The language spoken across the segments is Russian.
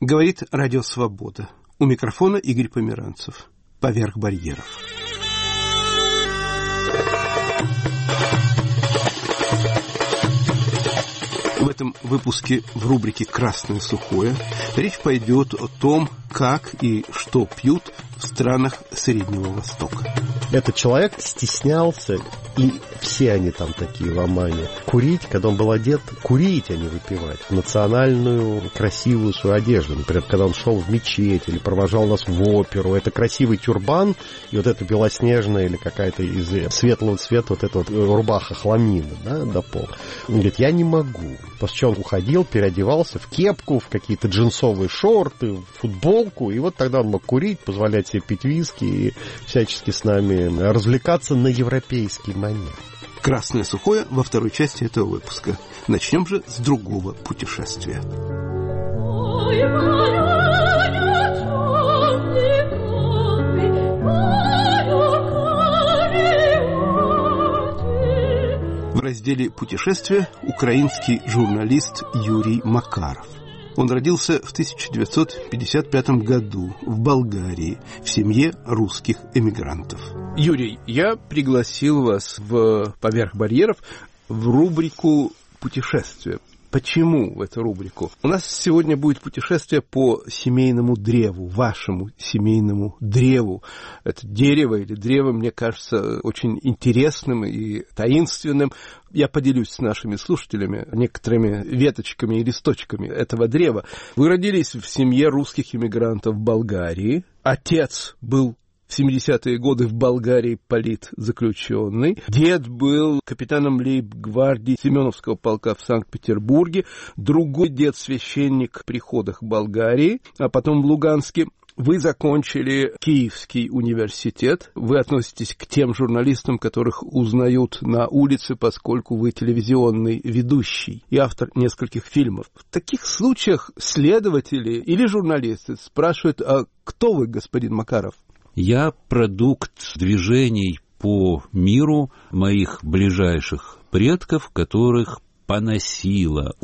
Говорит Радио Свобода. У микрофона Игорь Померанцев. Поверх барьеров. В этом выпуске в рубрике «Красное сухое» речь пойдет о том, как и что пьют в странах Среднего Востока. Этот человек стеснялся, и все они там такие в Омане, курить, когда он был одет, курить, а не выпивать, в национальную красивую свою одежду. Например, когда он шел в мечеть или провожал нас в оперу, это красивый тюрбан, и вот это белоснежная или какая-то из светлого цвета вот эта вот рубаха хламина, да, до пола. Он говорит, я не могу. После чего он уходил, переодевался в кепку, в какие-то джинсовые шорты, в футболку, и вот тогда он мог курить, позволять себе пить виски и всячески с нами развлекаться на европейский манер. Красное сухое во второй части этого выпуска. Начнем же с другого путешествия. В разделе «Путешествия» украинский журналист Юрий Макаров. Он родился в 1955 году в Болгарии в семье русских эмигрантов. Юрий, я пригласил вас в «Поверх барьеров» в рубрику «Путешествия». Почему в эту рубрику? У нас сегодня будет путешествие по семейному древу, вашему семейному древу. Это дерево или древо, мне кажется, очень интересным и таинственным. Я поделюсь с нашими слушателями некоторыми веточками и листочками этого древа. Вы родились в семье русских иммигрантов в Болгарии. Отец был в 70-е годы в Болгарии политзаключенный. Дед был капитаном лейб-гвардии Семеновского полка в Санкт-Петербурге. Другой дед священник в приходах Болгарии, а потом в Луганске. Вы закончили Киевский университет. Вы относитесь к тем журналистам, которых узнают на улице, поскольку вы телевизионный ведущий и автор нескольких фильмов. В таких случаях следователи или журналисты спрашивают, а кто вы, господин Макаров? Я продукт движений по миру моих ближайших предков, которых поносило.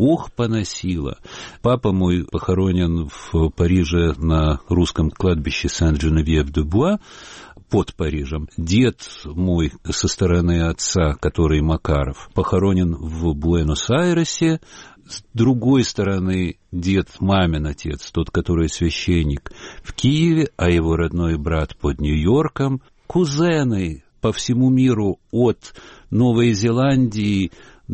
Папа мой похоронен в Париже на русском кладбище Сен-Женевьев-де-Буа под Парижем. Дед мой со стороны отца, который Макаров, похоронен в Буэнос-Айресе. С другой стороны, дед, мамин отец, тот, который священник, в Киеве, а его родной брат под Нью-Йорком. Кузены по всему миру от Новой Зеландии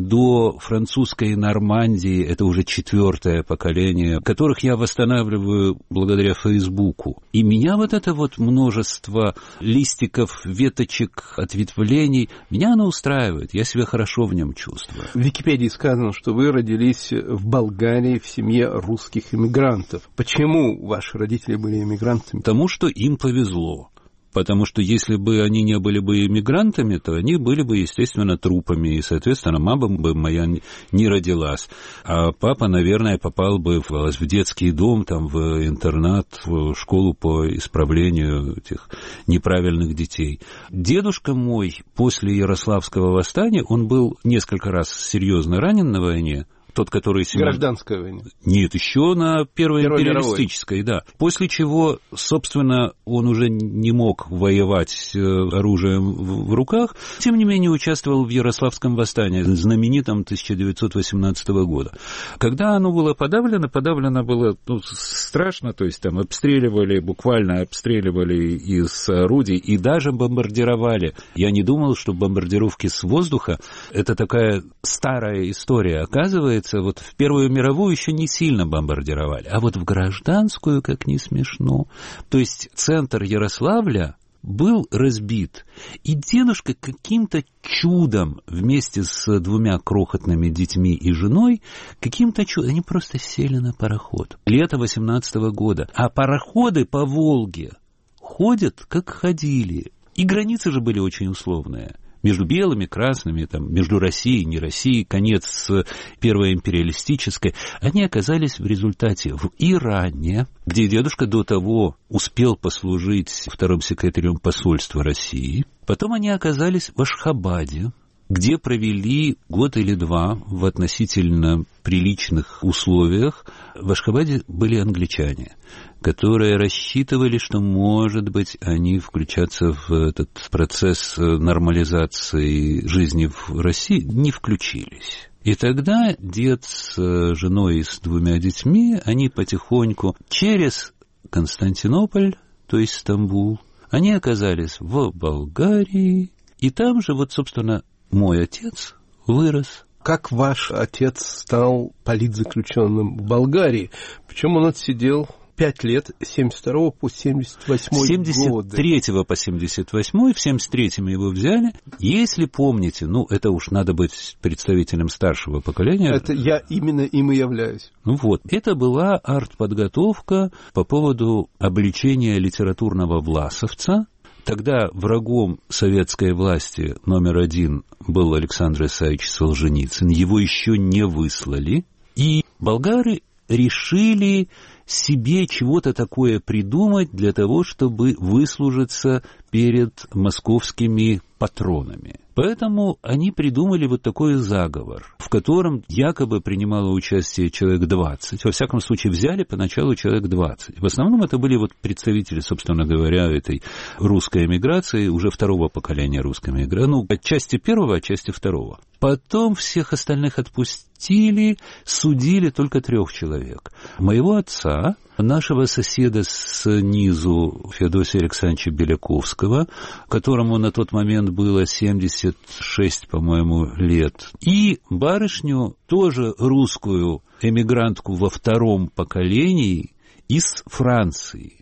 до французской Нормандии, это уже 4-е поколение, которых я восстанавливаю благодаря Фейсбуку. И меня вот это вот множество листиков, веточек, ответвлений, меня оно устраивает, я себя хорошо в нем чувствую. В Википедии сказано, что вы родились в Болгарии в семье русских иммигрантов. Почему ваши родители были иммигрантами? Потому что им повезло. Потому что если бы они не были бы иммигрантами, то они были бы, естественно, трупами, и, соответственно, мама бы моя не родилась. А папа, наверное, попал бы в детский дом, там, в интернат, в школу по исправлению этих неправильных детей. Дедушка мой после Ярославского восстания, он был несколько раз серьезно ранен на войне, тот, который... Гражданская война. Нет, еще на Первой империалистической, да. После чего, собственно, он уже не мог воевать с оружием в руках, тем не менее участвовал в Ярославском восстании, знаменитом 1918 года. Когда оно было подавлено было страшно, то есть там буквально обстреливали из орудий и даже бомбардировали. Я не думал, что бомбардировки с воздуха — это такая старая история. Оказывается, вот в Первую мировую еще не сильно бомбардировали, а вот в гражданскую, как ни смешно. То есть центр Ярославля был разбит, и дедушка каким-то чудом вместе с 2 крохотными детьми и женой, каким-то чудом, они просто сели на пароход. Лето 18-го года. А пароходы по Волге ходят, как ходили. И границы же были очень условные. Между белыми, красными, там, между Россией и не Россией, конец Первой империалистической, они оказались в результате в Иране, где дедушка до того успел послужить вторым секретарем посольства России. Потом они оказались в Ашхабаде, где провели год или два в относительно приличных условиях. В Ашхабаде были англичане, которые рассчитывали, что, может быть, они включатся в этот процесс нормализации жизни в России, не включились. И тогда дед с женой и с 2 детьми, они потихоньку через Константинополь, то есть Стамбул, они оказались в Болгарии, и там же, вот, собственно, мой отец вырос. Как ваш отец стал политзаключенным в Болгарии? Причем он отсидел 5 лет, с 72 по 78 годы. С 73 по 78, в 73-м его взяли. Если помните, это уж надо быть представителем старшего поколения. Это я именно им и являюсь. Это была артподготовка по поводу обличения литературного власовца. Тогда врагом советской власти номер 1 был Александр Исаевич Солженицын. Его еще не выслали. И болгары решили себе чего-то такое придумать для того, чтобы выслужиться перед московскими патронами. Поэтому они придумали вот такой заговор, в котором якобы принимало участие человек 20. Во всяком случае, взяли поначалу человек 20. В основном это были представители, собственно говоря, этой русской эмиграции, уже 2-го поколения русской эмиграции. Отчасти 1-го, отчасти 2-го. Потом всех остальных отпустили, судили только 3 человек. Моего отца, нашего соседа снизу Феодосия Александровича Беляковского, которому на тот момент было 76, по-моему, лет, и барышню, тоже русскую эмигрантку во 2-м поколении из Франции,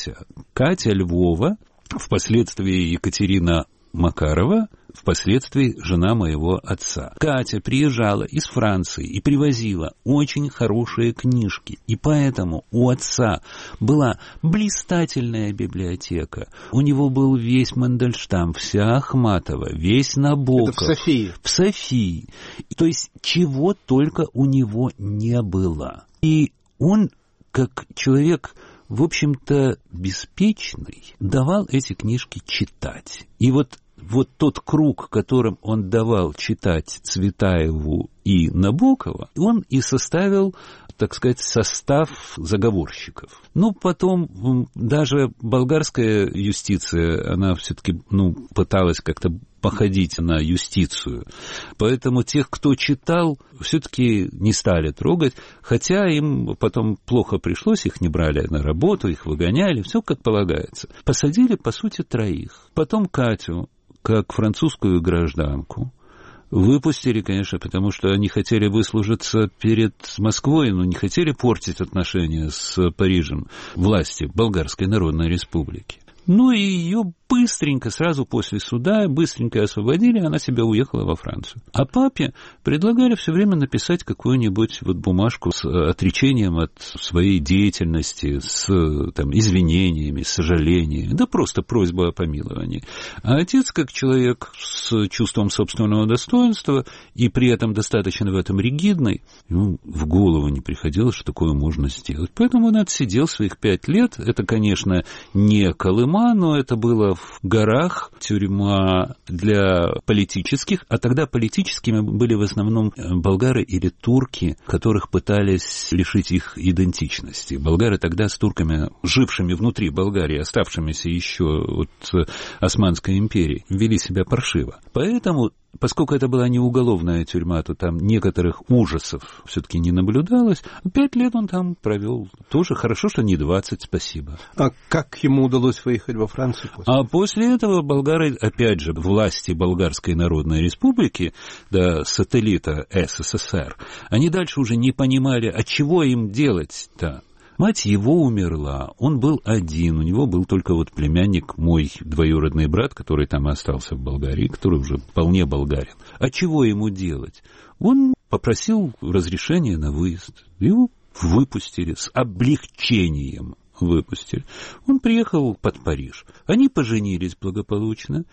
Катя Львова, впоследствии Екатерина Макарова, впоследствии жена моего отца. Катя приезжала из Франции и привозила очень хорошие книжки, и поэтому у отца была блистательная библиотека. У него был весь Мандельштам, вся Ахматова, весь Набоков. Это в Софии. В Софии. То есть чего только у него не было. И он, как человек, в общем-то, беспечный, давал эти книжки читать. И вот тот круг, которым он давал читать Цветаеву и Набокова, он и составил, так сказать, состав заговорщиков. Потом даже болгарская юстиция, она все-таки, пыталась как-то походить на юстицию. Поэтому тех, кто читал, все-таки не стали трогать, хотя им потом плохо пришлось, их не брали на работу, их выгоняли, все как полагается. Посадили, по сути, 3. Потом Катю, как французскую гражданку, выпустили, конечно, потому что они хотели выслужиться перед Москвой, но не хотели портить отношения с Парижем власти Болгарской Народной Республики. И ее быстренько, сразу после суда, быстренько освободили, она себя уехала во Францию. А папе предлагали все время написать какую-нибудь бумажку с отречением от своей деятельности, с извинениями, сожалениями, да просто просьба о помиловании. А отец, как человек с чувством собственного достоинства и при этом достаточно в этом ригидный, в голову не приходило, что такое можно сделать. Поэтому он отсидел своих 5 лет. Это, конечно, не Колыма, но это было в горах, тюрьма для политических, а тогда политическими были в основном болгары или турки, которых пытались лишить их идентичности. Болгары тогда с турками, жившими внутри Болгарии, оставшимися еще от Османской империи, вели себя паршиво. Поэтому, поскольку это была не уголовная тюрьма, то там некоторых ужасов все-таки не наблюдалось. 5 лет он там провел. Тоже хорошо, что не 20, спасибо. А как ему удалось выехать во Францию? После этого болгары, опять же, власти Болгарской Народной Республики, сателлита СССР, они дальше уже не понимали, а чего им делать-то. Мать его умерла, он был один, у него был только племянник, мой двоюродный брат, который там остался в Болгарии, который уже вполне болгарин. А чего ему делать? Он попросил разрешения на выезд, его выпустили с облегчением. Выпустили. Он приехал под Париж. Они поженились благополучно.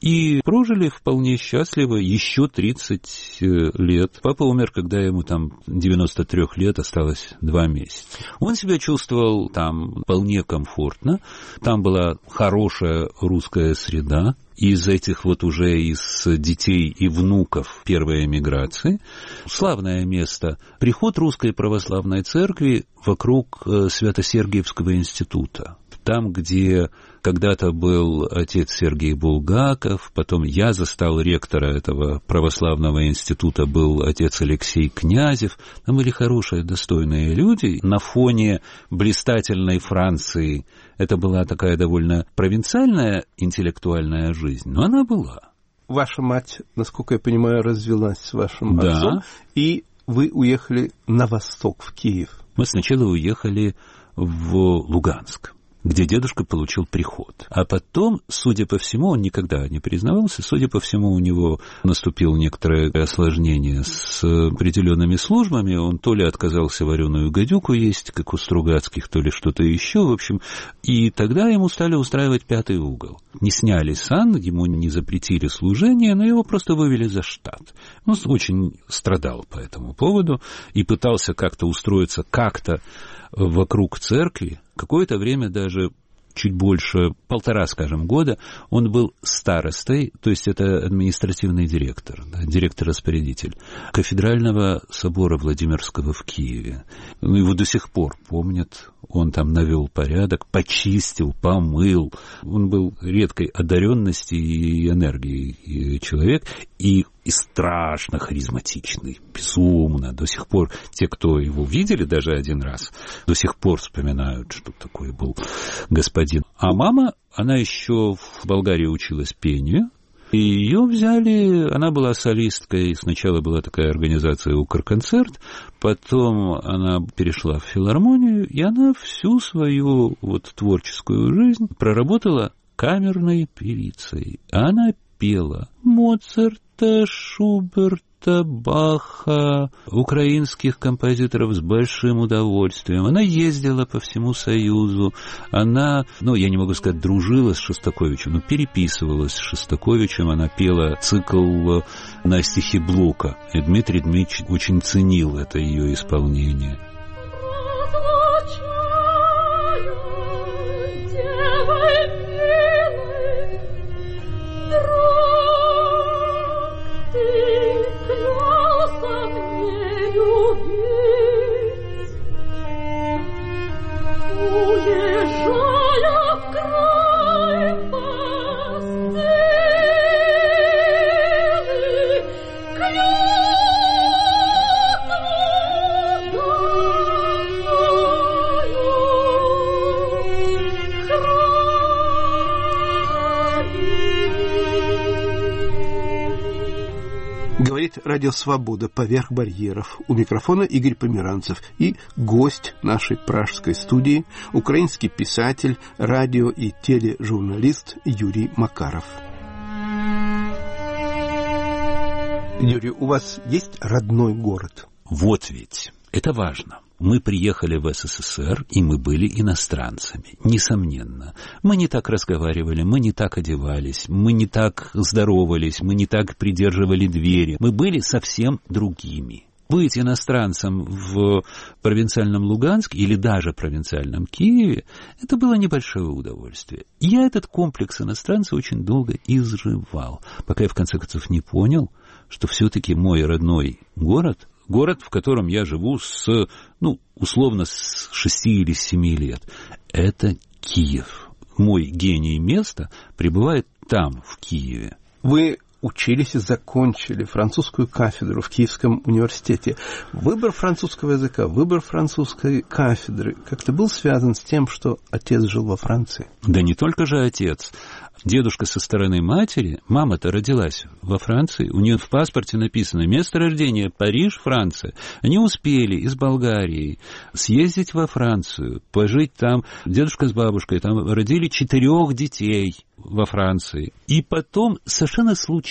И прожили вполне счастливо еще 30 лет. Папа умер, когда ему там 93 лет осталось 2 месяца. Он себя чувствовал там вполне комфортно. Там была хорошая русская среда. Из этих вот уже из детей и внуков первой эмиграции. Славное место. Приход Русской Православной Церкви вокруг Свято-Сергиевского института. Там, где когда-то был отец Сергей Булгаков, потом я застал ректора этого православного института, был отец Алексей Князев. Там были хорошие, достойные люди. На фоне блистательной Франции это была такая довольно провинциальная интеллектуальная жизнь, но она была. Ваша мать, насколько я понимаю, развелась с вашим отцом, и вы уехали на восток, в Киев. Мы сначала уехали в Луганск, где дедушка получил приход. А потом, судя по всему, он никогда не признавался, судя по всему, у него наступило некоторое осложнение с определенными службами, он то ли отказался вареную гадюку есть, как у Стругацких, то ли что-то еще, в общем, и тогда ему стали устраивать 5-й угол. Не сняли сан, ему не запретили служение, но его просто вывели за штат. Он очень страдал по этому поводу и пытался как-то устроиться как-то вокруг церкви. Какое-то время, даже чуть больше, 1,5, скажем, года, он был старостой, то есть это административный директор, да, директор-распорядитель кафедрального собора Владимирского в Киеве. Его до сих пор помнят. Он там навел порядок, почистил, помыл. Он был редкой одаренности и энергии человек, и страшно харизматичный, безумно. До сих пор те, кто его видели даже один раз, до сих пор вспоминают, что такой был господин. А мама, она еще в Болгарии училась пению, и ее взяли, она была солисткой, сначала была такая организация «Укрконцерт», потом она перешла в филармонию, и она всю свою вот творческую жизнь проработала камерной певицей. Она пела Моцарта, Шуберта, Баха, украинских композиторов с большим удовольствием. Она ездила по всему Союзу. Она, я не могу сказать, дружила с Шостаковичем, но переписывалась с Шостаковичем. Она пела цикл на стихи Блока. И Дмитрий Дмитриевич очень ценил это ее исполнение. Радио «Свобода» поверх барьеров. У микрофона Игорь Померанцев и гость нашей пражской студии, украинский писатель, радио- и тележурналист Юрий Макаров. Юрий, у вас есть родной город? Вот ведь, это важно. Мы приехали в СССР, и мы были иностранцами, несомненно. Мы не так разговаривали, мы не так одевались, мы не так здоровались, мы не так придерживали двери. Мы были совсем другими. Быть иностранцем в провинциальном Луганске или даже провинциальном Киеве, это было небольшое удовольствие. Я этот комплекс иностранца очень долго изживал, пока я в конце концов не понял, что все-таки мой родной город, в котором я живу условно с 6 или 7 лет, это Киев. Мой гений места пребывает там, в Киеве. Вы учились и закончили французскую кафедру в Киевском университете. Выбор французского языка, выбор французской кафедры как-то был связан с тем, что отец жил во Франции? Да не только же отец. Дедушка со стороны матери, мама-то родилась во Франции, у нее в паспорте написано место рождения Париж, Франция. Они успели из Болгарии съездить во Францию, пожить там. Дедушка с бабушкой там родили 4 детей во Франции. И потом совершенно случайно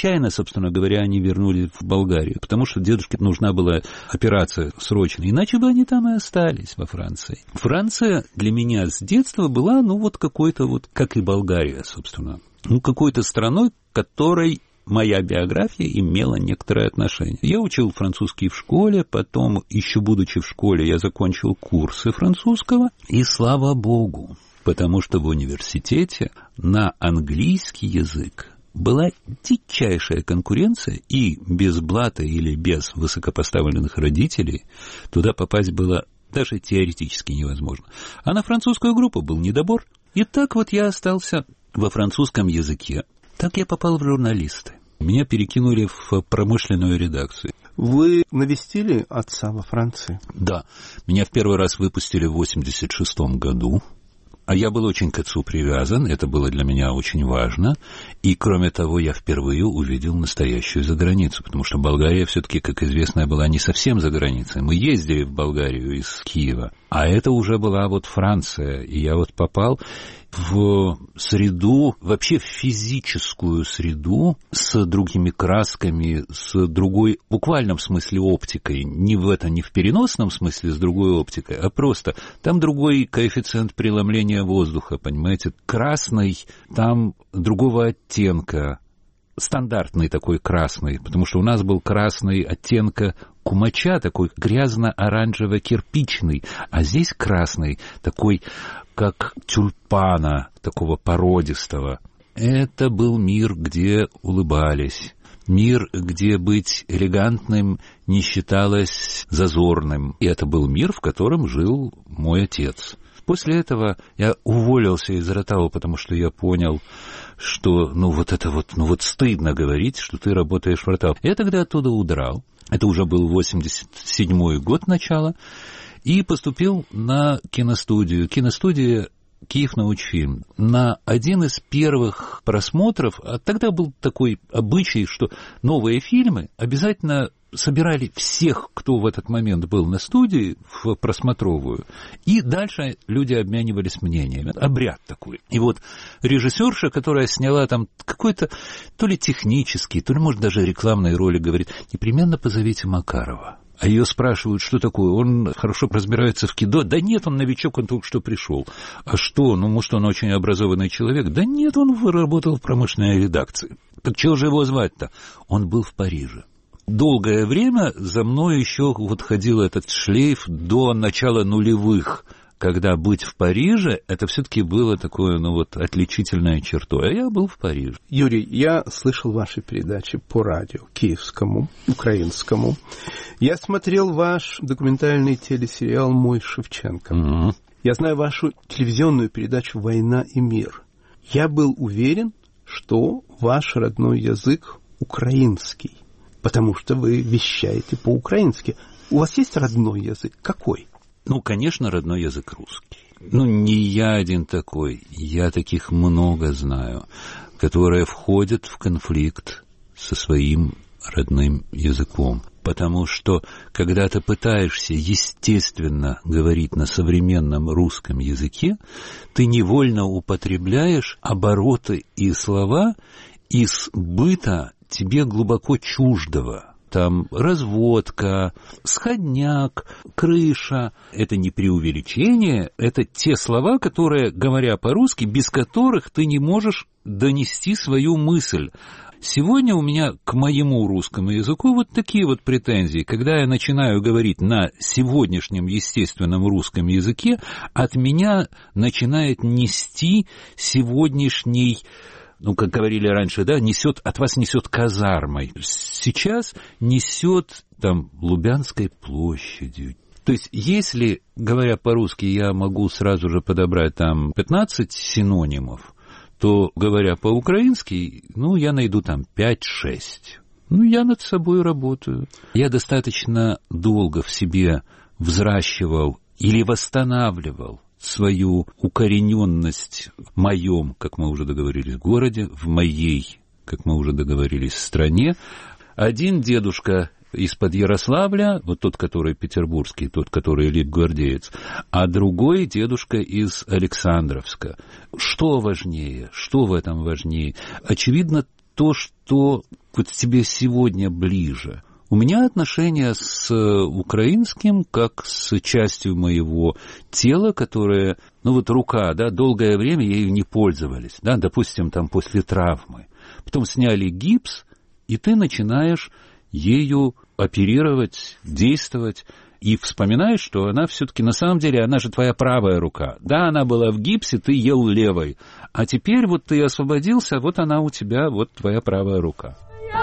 случайно, собственно говоря, они вернулись в Болгарию, потому что дедушке нужна была операция срочно, иначе бы они там и остались во Франции. Франция для меня с детства была, какой-то как и Болгария, собственно, какой-то страной, которой моя биография имела некоторое отношение. Я учил французский в школе, потом, еще будучи в школе, я закончил курсы французского, и слава богу, потому что в университете на английский язык была дичайшая конкуренция, и без блата или без высокопоставленных родителей туда попасть было даже теоретически невозможно. А на французскую группу был недобор. И так вот я остался во французском языке. Так я попал в журналисты. Меня перекинули в промышленную редакцию. Вы навестили отца во Франции? Да. Меня в первый раз выпустили в 1986 году. А я был очень к отцу привязан, это было для меня очень важно. И, кроме того, я впервые увидел настоящую заграницу, потому что Болгария все-таки, как известно, была не совсем за границей. Мы ездили в Болгарию из Киева, а это уже была Франция. И я попал в среду, вообще в физическую среду с другими красками, с другой, в буквальном смысле, оптикой. Не в переносном смысле с другой оптикой, а просто там другой коэффициент преломления воздуха, понимаете? Красный, там другого оттенка, стандартный такой красный, потому что у нас был красный оттенка кумача, такой грязно-оранжево-кирпичный, а здесь красный, такой как тюльпана, такого породистого. Это был мир, где улыбались. Мир, где быть элегантным не считалось зазорным. И это был мир, в котором жил мой отец. После этого я уволился из Ротау, потому что я понял, что стыдно говорить, что ты работаешь в Ротау. Я тогда оттуда удрал. Это уже был 87-й год начала. И поступил на киностудию. Киностудия «Киев-Научфильм». На один из первых просмотров, а тогда был такой обычай, что новые фильмы обязательно собирали всех, кто в этот момент был на студии, в просмотровую, и дальше люди обменивались мнениями. Обряд такой. И режиссерша, которая сняла там какой-то то ли технический, то ли, может, даже рекламные роли, говорит: непременно позовите Макарова. А ее спрашивают, что такое, он хорошо разбирается в кино. Да нет, он новичок, он только что пришел. А что, может, он очень образованный человек? Да нет, он работал в промышленной редакции. Так чего же его звать-то? Он был в Париже. Долгое время за мной еще ходил этот шлейф до начала нулевых, когда быть в Париже, это все-таки было такое, отличительной чертой. А я был в Париже. Юрий, я слышал ваши передачи по радио, киевскому, украинскому. Я смотрел ваш документальный телесериал «Мой Шевченко». Угу. Я знаю вашу телевизионную передачу «Война и мир». Я был уверен, что ваш родной язык украинский, потому что вы вещаете по-украински. У вас есть родной язык? Какой? Конечно, родной язык русский. Не я один такой. Я таких много знаю, которые входят в конфликт со своим родным языком. Потому что, когда ты пытаешься естественно говорить на современном русском языке, ты невольно употребляешь обороты и слова из быта тебе глубоко чуждого. Там разводка, сходняк, крыша. Это не преувеличение, это те слова, которые, говоря по-русски, без которых ты не можешь донести свою мысль. Сегодня у меня к моему русскому языку такие претензии. Когда я начинаю говорить на сегодняшнем естественном русском языке, от меня начинает нести сегодняшний... как говорили раньше, от вас несет казармой. Сейчас несет Лубянской площадью. То есть, если, говоря по-русски, я могу сразу же подобрать 15 синонимов, то, говоря по-украински, я найду 5-6. Я над собой работаю. Я достаточно долго в себе взращивал или восстанавливал свою укорененность в моем, как мы уже договорились, городе, в моей, как мы уже договорились, стране. Один дедушка из-под Ярославля, тот, который петербургский, тот, который лейб-гвардеец, а другой дедушка из Александровска. Что важнее? Что в этом важнее? Очевидно, то, что вот тебе сегодня ближе? У меня отношения с украинским как с частью моего тела, которая, ну вот рука, да, долгое время ею не пользовались, да, допустим, там после травмы. Потом сняли гипс, и ты начинаешь ею оперировать, действовать, и вспоминаешь, что она все-таки, на самом деле, она же твоя правая рука. Да, она была в гипсе, ты ел левой, а теперь вот ты освободился, вот она у тебя, вот твоя правая рука.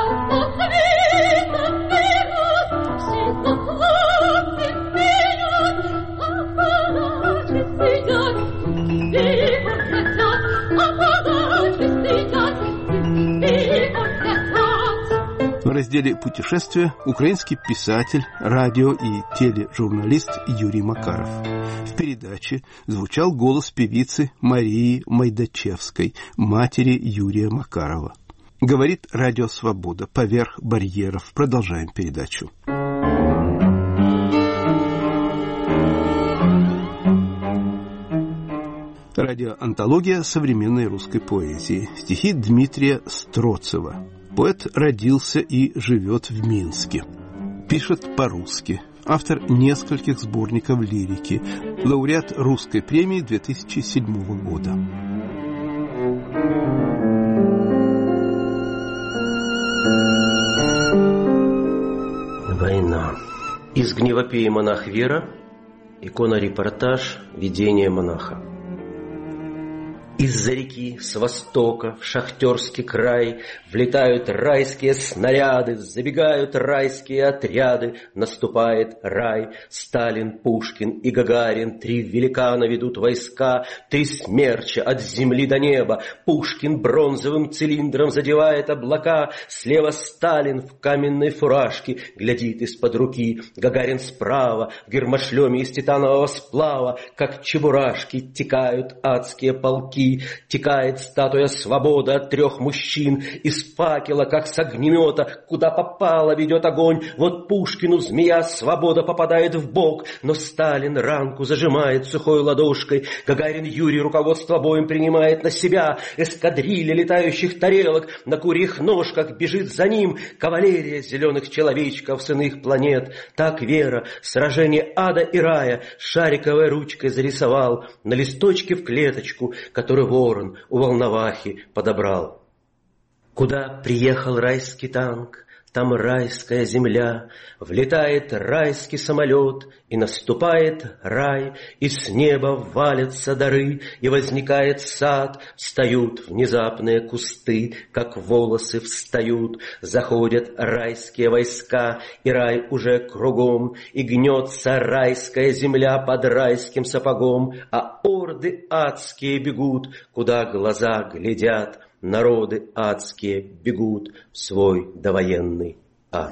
В разделе «Путешествия» украинский писатель, радио- и тележурналист Юрий Макаров. В передаче звучал голос певицы Марии Майдачевской, матери Юрия Макарова. Говорит Радио Свобода. Поверх барьеров. Продолжаем передачу. Радиоантология современной русской поэзии. Стихи Дмитрия Строцева. Поэт родился и живет в Минске. Пишет по-русски. Автор нескольких сборников лирики. Лауреат русской премии 2007 года. Война. Из гневопеи монах Вера. Икона-репортаж. Видение монаха. Из-за реки с востока в шахтерский край влетают райские снаряды, забегают райские отряды, наступает рай. Сталин, Пушкин и Гагарин, 3 великана ведут войска, 3 смерча от земли до неба. Пушкин бронзовым цилиндром задевает облака, слева Сталин в каменной фуражке глядит из-под руки. Гагарин справа в гермошлеме из титанового сплава, как чебурашки текают адские полки. Текает статуя свободы от 3 мужчин. Из факела, как с огнемета, куда попало ведет огонь. Вот Пушкину змея свобода попадает в бок, но Сталин ранку зажимает сухой ладошкой. Гагарин Юрий руководство боем принимает на себя. Эскадрилья летающих тарелок на курьих ножках бежит за ним. Кавалерия зеленых человечков с иных планет. Так Вера сражение ада и рая шариковой ручкой зарисовал на листочке в клеточку, который ворон у волновахи подобрал. Куда приехал райский танк, там райская земля, влетает райский самолет, и наступает рай, и с неба валятся дары, и возникает сад, встают внезапные кусты, как волосы встают, заходят райские войска, и рай уже кругом, и гнется райская земля под райским сапогом, а орды адские бегут, куда глаза глядят. Народы адские бегут в свой довоенный ад.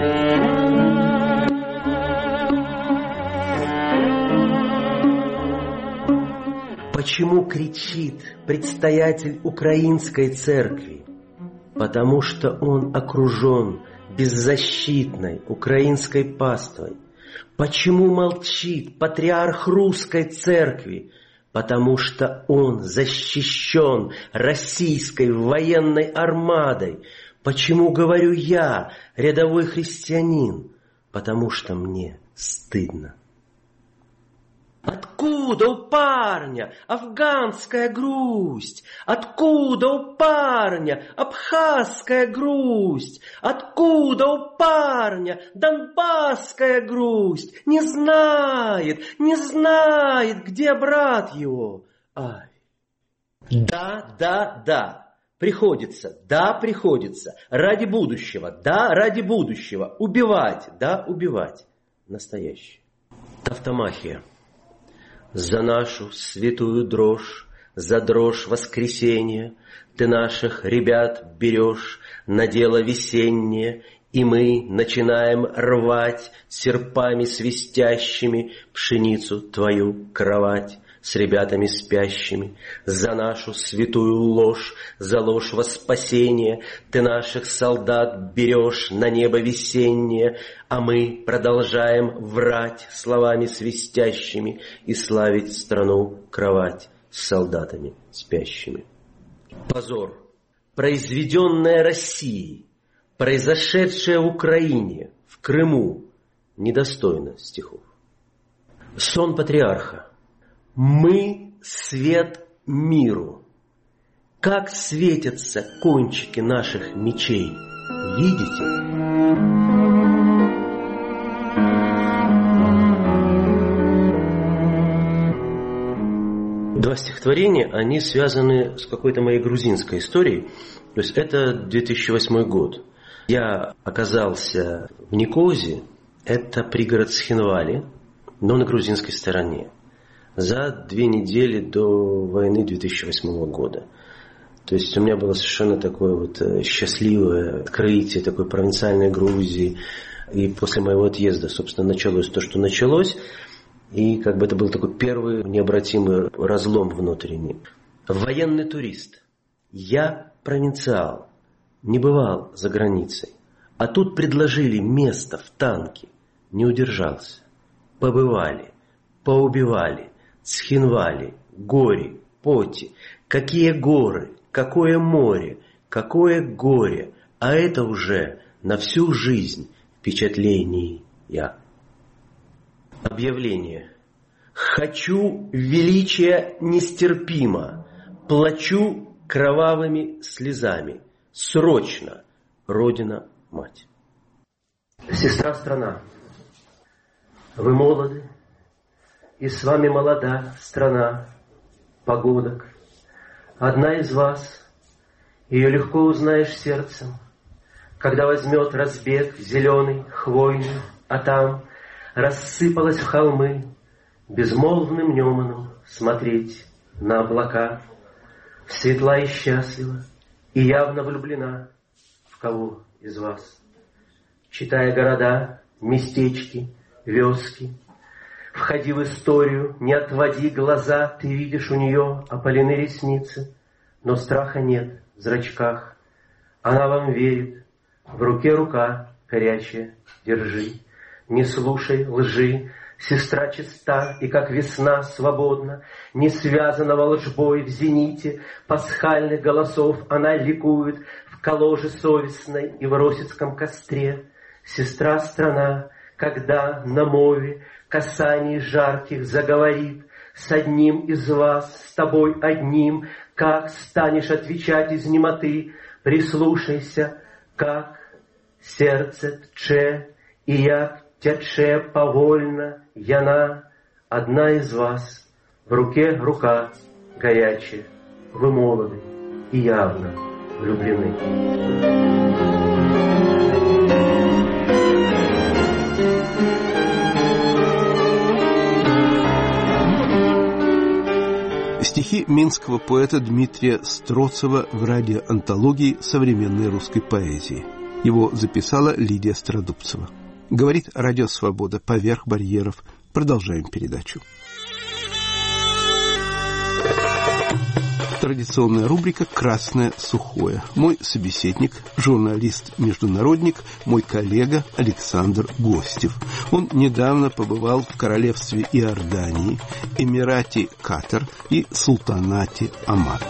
Почему кричит предстоятель украинской церкви? Потому что он окружен беззащитной украинской паствой. Почему молчит патриарх русской церкви? Потому что он защищен российской военной армадой. Почему говорю я, рядовой христианин? Потому что мне стыдно. Откуда у парня афганская грусть? Откуда у парня абхазская грусть? Откуда у парня донбасская грусть? Не знает, где брат его. Ай. Да. Приходится. Ради будущего. Убивать. Настоящее. Тавтомахия. За нашу святую дрожь, за дрожь воскресенья, ты наших ребят берешь на дело весеннее, и мы начинаем рвать серпами свистящими пшеницу твою кровать с ребятами спящими. За нашу святую ложь, за ложь во спасение ты наших солдат берешь на небо весеннее, а мы продолжаем врать словами свистящими и славить страну кровать с солдатами спящими. Позор, произведенное Россией, Произошедшее в Украине, в Крыму, недостойно стихов. Сон патриарха. Мы свет миру. Как светятся кончики наших мечей. Видите? Два стихотворения, они связаны с какой-то моей грузинской историей. То есть это 2008 год. Я оказался в Никозе, это пригород Схинвали, но на грузинской стороне, за 2 недели до войны 2008 года. То есть у меня было совершенно такое вот счастливое открытие такой провинциальной Грузии. И после моего отъезда, собственно, началось то, что началось. И как бы это был такой первый необратимый разлом внутренний. Военный турист. Я провинциал. Не бывал за границей. А тут предложили место в танке. Не удержался. Побывали, поубивали, Схинвали, Гори, Поти. Какие горы, какое море, какое горе. А это уже на всю жизнь впечатлений я. Объявление. Хочу величия нестерпимо, плачу кровавыми слезами. Срочно, Родина-мать. Сестра-страна, вы молоды, и с вами молода страна погодок. Одна из вас, ее легко узнаешь сердцем, когда возьмет разбег зеленый, хвойный, а там рассыпалась в холмы безмолвным Неманом смотреть на облака. Светла и счастлива, и явно влюблена в кого из вас. Читая города, местечки, вёски, входи в историю, не отводи глаза, ты видишь у нее опалены ресницы, но страха нет в зрачках. Она вам верит, в руке рука горячая, держи. Не слушай лжи, сестра чиста и как весна свободна, не связана волжбой в зените пасхальных голосов, она ликует в коложе совестной и в росицком костре. Сестра-страна, когда на мове касаний жарких заговорит с одним из вас, с тобой одним, как станешь отвечать из немоты, прислушайся, как сердце тче, и як тяче повольно яна, одна из вас, в руке рука горячая, вы молоды и явно влюблены. Стихи минского поэта Дмитрия Строцева в радиоантологии современной русской поэзии. Его записала Лидия Стародубцева. Говорит Радио Свобода. Поверх барьеров. Продолжаем передачу. Традиционная рубрика «Красное сухое». Мой собеседник, журналист-международник, мой коллега Александр Гостев. Он недавно побывал в королевстве Иордании, Эмирате Катар и Султанате Оман.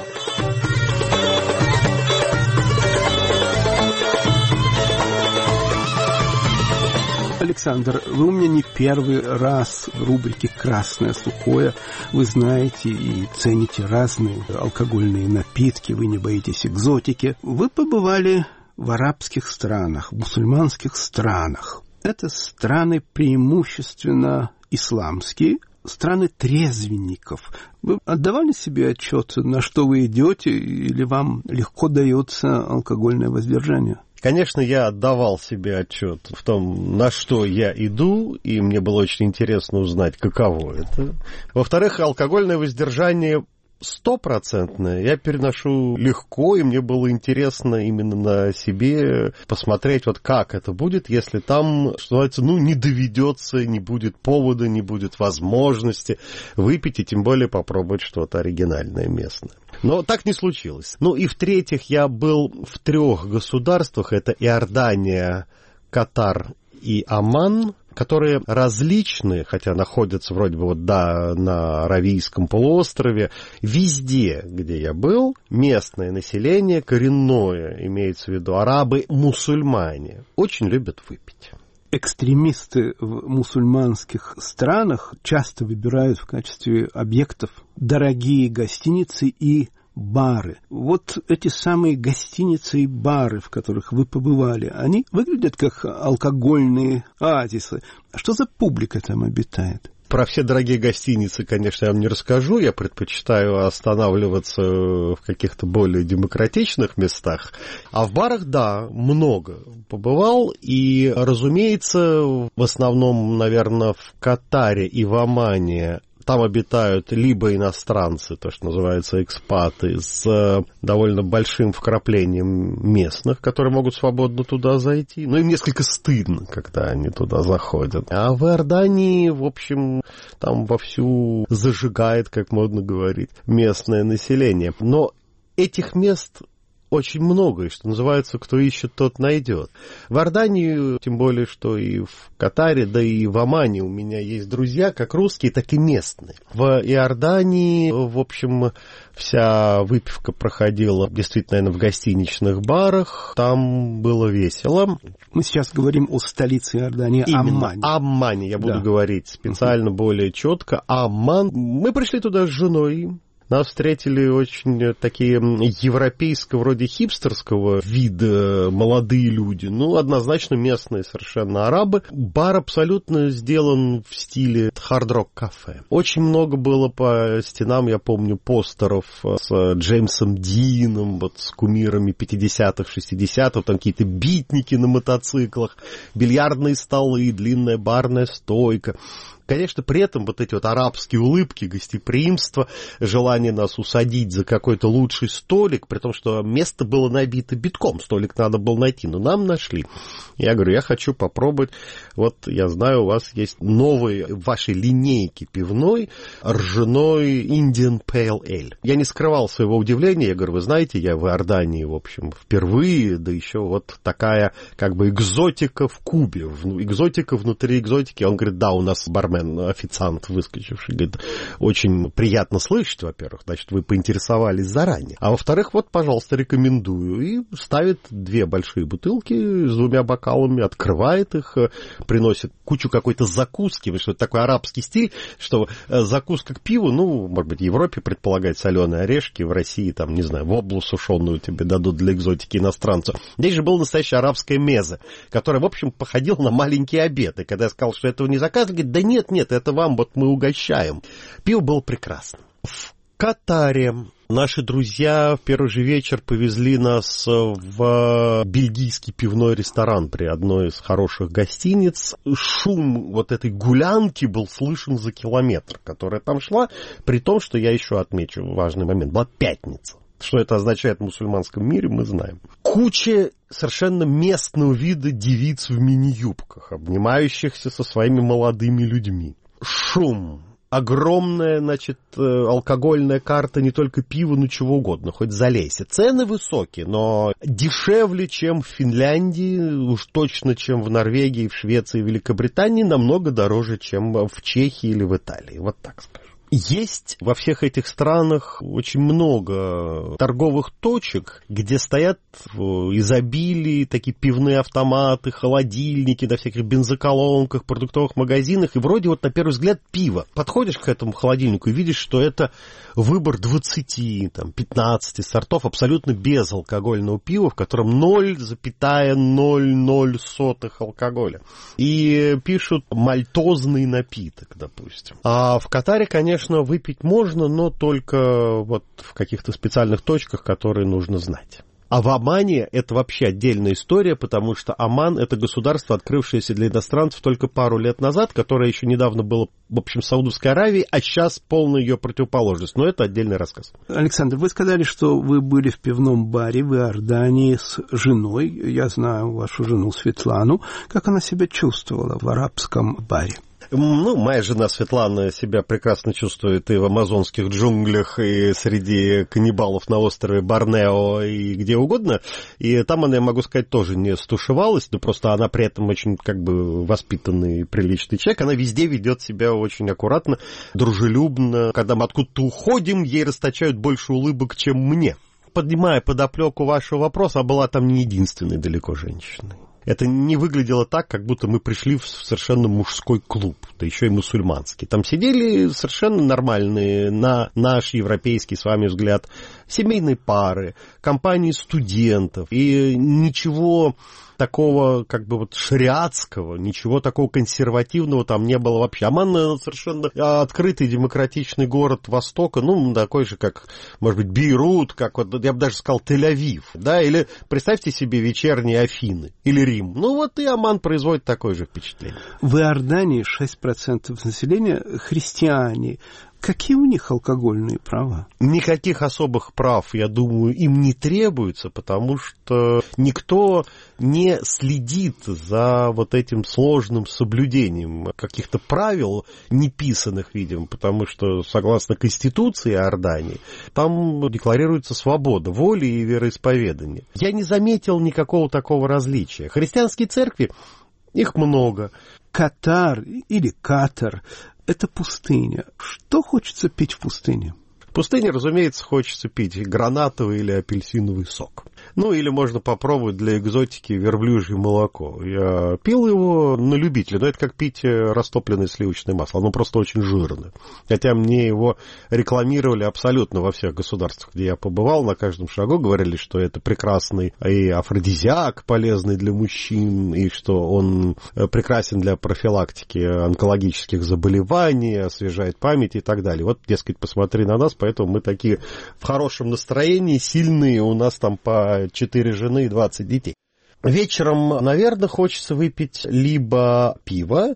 Александр, вы у меня не первый раз в рубрике «Красное сухое». Вы знаете и цените разные алкогольные напитки, вы не боитесь экзотики. Вы побывали в арабских странах, в мусульманских странах. Это страны преимущественно исламские, страны трезвенников. Вы отдавали себе отчет, на что вы идете, или вам легко дается алкогольное воздержание? Конечно, я отдавал себе отчет в том, на что я иду, и мне было очень интересно узнать, каково это. Во-вторых, алкогольное воздержание 100% я переношу легко, и мне было интересно именно на себе посмотреть, вот как это будет, если там, что называется, не доведется, не будет повода, не будет возможности выпить, и тем более попробовать что-то оригинальное местное. Но так не случилось. И в-третьих, я был в 3 государствах, это Иордания, Катар и Оман. которые различны, хотя находятся вроде бы на Аравийском полуострове. Везде, где я был, местное население, коренное, имеется в виду арабы, мусульмане, очень любят выпить. Экстремисты в мусульманских странах часто выбирают в качестве объектов дорогие гостиницы и бары. Вот эти самые гостиницы и бары, в которых вы побывали, они выглядят как алкогольные оазисы. Что за публика там обитает? Про все дорогие гостиницы, конечно, я вам не расскажу. Я предпочитаю останавливаться в каких-то более демократичных местах. А в барах, да, много побывал. И, разумеется, в основном, наверное, в Катаре и в Омане там обитают либо иностранцы, то, что называется экспаты, с довольно большим вкраплением местных, которые могут свободно туда зайти. Но им несколько стыдно, когда они туда заходят. А в Иордании, в общем, там вовсю зажигает, как модно говорить, местное население. Но этих мест очень много, и, что называется, кто ищет, тот найдет. В Иордании, тем более, что и в Катаре, да и в Омане у меня есть друзья, как русские, так и местные. В Иордании, в общем, вся выпивка проходила действительно, наверное, в гостиничных барах. Там было весело. Мы сейчас говорим о столице Иордании, Аммане. Аммане, я буду говорить специально более четко. Амман. Мы пришли туда с женой. Нас встретили очень такие европейского, вроде хипстерского вида молодые люди. Ну, однозначно местные совершенно арабы. Бар абсолютно сделан в стиле хард-рок-кафе. Очень много было по стенам, я помню, постеров с Джеймсом Дином, вот с кумирами 50-х, 60-х, там какие-то битники на мотоциклах, бильярдные столы, длинная барная стойка. Конечно, при этом вот эти вот арабские улыбки, гостеприимство, желание нас усадить за какой-то лучший столик, при том, что место было набито битком, столик надо было найти, но нам нашли. Я говорю, я хочу попробовать, вот я знаю, у вас есть новый в вашей линейке пивной ржаной Indian Pale Ale. Я не скрывал своего удивления, я говорю, вы знаете, я в Иордании, в общем, впервые, да еще вот такая как бы экзотика в Кубе, экзотика внутри экзотики. Он говорит, да, у нас бармен, официант, выскочивший, говорит, очень приятно слышать, во-первых, значит, вы поинтересовались заранее. А во-вторых, вот, пожалуйста, рекомендую. И ставит 2 большие бутылки с 2 бокалами, открывает их, приносит кучу какой-то закуски, потому что это такой арабский стиль, что закуска к пиву, ну, может быть, в Европе предполагает соленые орешки, в России, там, не знаю, воблу сушеную тебе дадут для экзотики иностранцу. Здесь же было настоящее арабское мезе, которое, в общем, походило на маленький обед. И когда я сказал, что этого не заказывали, говорит, да нет, это вам вот мы угощаем. Пиво было прекрасно. В Катаре наши друзья в первый же вечер повезли нас в бельгийский пивной ресторан при одной из хороших гостиниц. Шум вот этой гулянки был слышен за километр, которая там шла, при том, что я еще отмечу важный момент, была пятница. Что это означает в мусульманском мире, мы знаем. Куча совершенно местного вида девиц в мини-юбках, обнимающихся со своими молодыми людьми. Шум. Огромная, значит, алкогольная карта не только пива, но чего угодно, хоть залейся. Цены высокие, но дешевле, чем в Финляндии, уж точно, чем в Норвегии, в Швеции, в Великобритании, намного дороже, чем в Чехии или в Италии. Вот так скажу. Есть во всех этих странах очень много торговых точек, где стоят в изобилии такие пивные автоматы, холодильники на всяких бензоколонках, продуктовых магазинах. И вроде вот на первый взгляд пиво. Подходишь к этому холодильнику и видишь, что это выбор 20, там, 15 сортов абсолютно безалкогольного пива, в котором 0,00 алкоголя. И пишут мальтозный напиток, допустим. А в Катаре, конечно, выпить можно, но только вот в каких-то специальных точках, которые нужно знать. А в Омане это вообще отдельная история, потому что Оман — это государство, открывшееся для иностранцев только пару лет назад, которое еще недавно было, в общем, Саудовской Аравией, а сейчас полная ее противоположность. Но это отдельный рассказ. Александр, вы сказали, что вы были в пивном баре в Иордании с женой. Я знаю вашу жену Светлану. Как она себя чувствовала в арабском баре? Ну, моя жена Светлана себя прекрасно чувствует и в амазонских джунглях, и среди каннибалов на острове Борнео, и где угодно. И там она, я могу сказать, тоже не стушевалась, но просто она при этом очень как бы воспитанный, приличный человек. Она везде ведет себя очень аккуратно, дружелюбно. Когда мы откуда-то уходим, ей расточают больше улыбок, чем мне. Поднимая подоплеку вашего вопроса, а была там не единственной далеко женщиной. Это не выглядело так, как будто мы пришли в совершенно мужской клуб, да еще и мусульманский. Там сидели совершенно нормальные, на наш европейский, с вами взгляд, семейные пары, компании студентов. И ничего такого как бы вот шариатского, ничего такого консервативного там не было вообще. Оман совершенно открытый демократичный город Востока, ну, такой же, как, может быть, Бейрут, как вот, я бы даже сказал, Тель-Авив, да, или представьте себе вечерние Афины, или Рим. Ну, вот и Оман производит такое же впечатление. В Иордании 6% населения христиане. Какие у них алкогольные права? Никаких особых прав, я думаю, им не требуется, потому что никто не следит за вот этим сложным соблюдением каких-то правил, неписанных, видимо, потому что, согласно Конституции Иордании, там декларируется свобода воли и вероисповедания. Я не заметил никакого такого различия. Христианские церкви, их много. Катар или Катар – это пустыня. Что хочется пить в пустыне? В пустыне, разумеется, хочется пить гранатовый или апельсиновый сок. Ну, или можно попробовать для экзотики верблюжье молоко. Я пил его на любителя, но это как пить растопленное сливочное масло. Оно просто очень жирное. Хотя мне его рекламировали абсолютно во всех государствах, где я побывал. На каждом шагу говорили, что это прекрасный и афродизиак, полезный для мужчин, и что он прекрасен для профилактики онкологических заболеваний, освежает память и так далее. Вот, дескать, посмотри на нас, поэтому мы такие в хорошем настроении, сильные, у нас там по 4 жены и 20 детей. Вечером, наверное, хочется выпить либо пиво,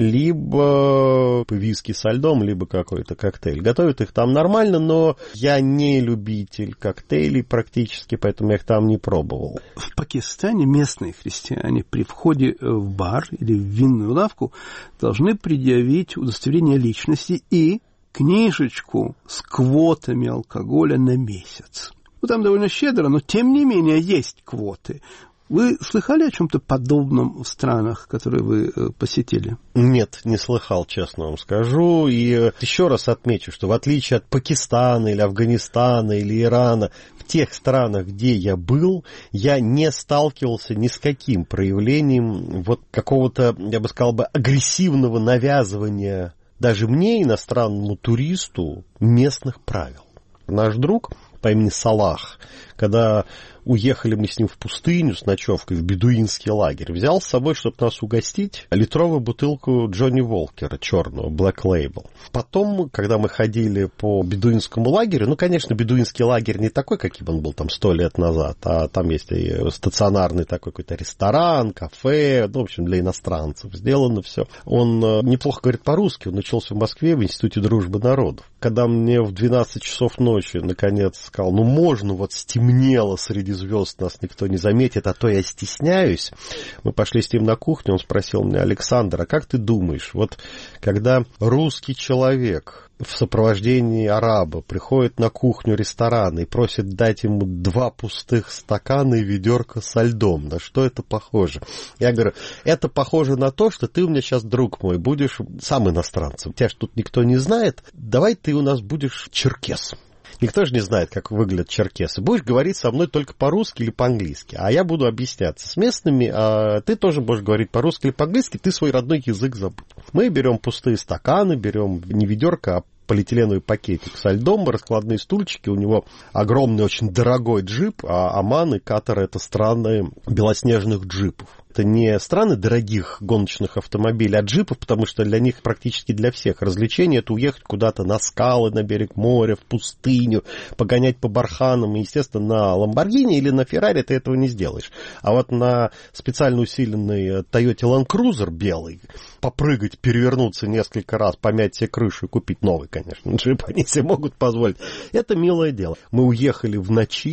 либо виски со льдом, либо какой-то коктейль. Готовят их там нормально, но я не любитель коктейлей практически, поэтому я их там не пробовал. В Пакистане местные христиане при входе в бар или в винную лавку должны предъявить удостоверение личности и книжечку с квотами алкоголя на месяц. Ну, там довольно щедро, но тем не менее есть квоты. Вы слыхали о чем-то подобном в странах, которые вы посетили? Нет, не слыхал, честно вам скажу. И еще раз отмечу, что в отличие от Пакистана или Афганистана или Ирана, в тех странах, где я был, я не сталкивался ни с каким проявлением вот какого-то, я бы сказал, агрессивного навязывания даже мне, иностранному туристу, местных правил. Наш друг по имени Салах, когда уехали мы с ним в пустыню с ночевкой в бедуинский лагерь, взял с собой, чтобы нас угостить, литровую бутылку Джонни Волкера черного, Black Label. Потом, когда мы ходили по бедуинскому лагерю, ну, конечно, бедуинский лагерь не такой, каким он был там 100 лет назад, а там есть и стационарный такой какой-то ресторан, кафе, ну, в общем, для иностранцев сделано все. Он неплохо говорит по-русски, он учился в Москве в Институте дружбы народов. Когда мне в 12 часов ночи, наконец, сказал, ну, можно, вот стемнело среди звезд, нас никто не заметит, а то я стесняюсь. Мы пошли с ним на кухню, он спросил меня: Александр, а как ты думаешь, вот когда русский человек в сопровождении араба приходит на кухню ресторана и просит дать ему 2 пустых стакана и ведерко со льдом, на что это похоже? Я говорю, это похоже на то, что ты у меня сейчас, друг мой, будешь сам иностранцем. Тебя ж тут никто не знает, давай ты у нас будешь черкес. Никто же не знает, как выглядят черкесы. Будешь говорить со мной только по-русски или по-английски, а я буду объясняться с местными, а ты тоже будешь говорить по-русски или по-английски, ты свой родной язык забудь. Мы берем пустые стаканы, берем не ведерко, а полиэтиленовый пакетик со льдом, раскладные стульчики, у него огромный, очень дорогой джип, а Оман и Катар — это страны белоснежных джипов. Это не страны дорогих гоночных автомобилей, а джипов, потому что для них, практически для всех, развлечение — это уехать куда-то на скалы, на берег моря, в пустыню, погонять по барханам. И, естественно, на Ламборгини или на Феррари ты этого не сделаешь. А вот на специально усиленной Toyota Land Cruiser белый попрыгать, перевернуться несколько раз, помять себе крышу и купить новый, конечно, джип они себе могут позволить. Это милое дело. Мы уехали в ночи,